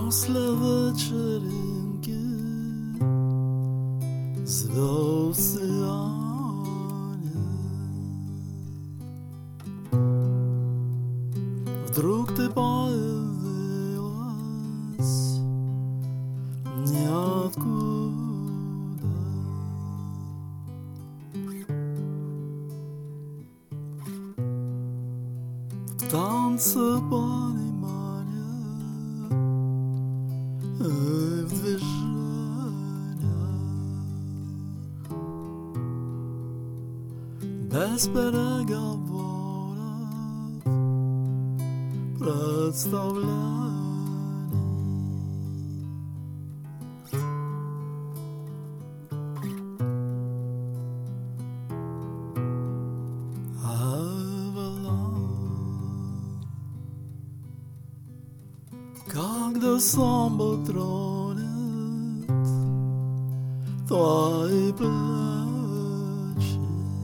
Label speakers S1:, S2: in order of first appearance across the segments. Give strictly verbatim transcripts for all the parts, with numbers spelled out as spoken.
S1: После вечеринки звезд сияние, вдруг ты появилась ниоткуда. В танце понимания и в движениях, без переговоров, представлений. Когда самбо тронет твои плечи,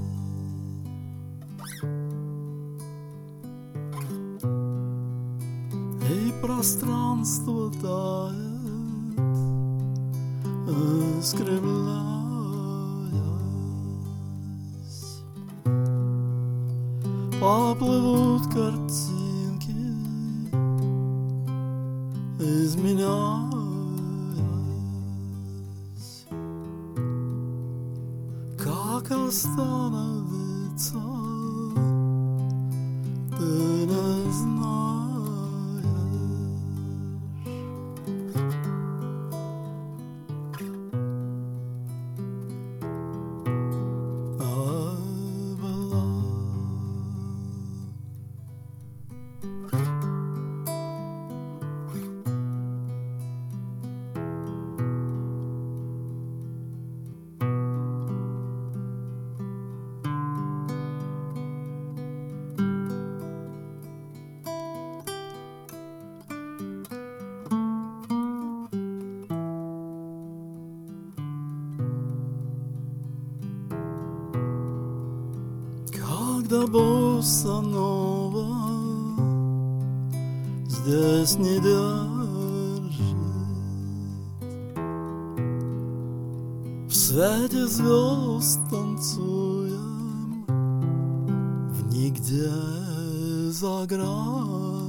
S1: и пространство тает, искривляясь, поплывут картинки, изменяясь. Как остановиться, ты не знаешь. А была когда босса-нова здесь не держит. В свете звезд танцуем в нигде за гранью.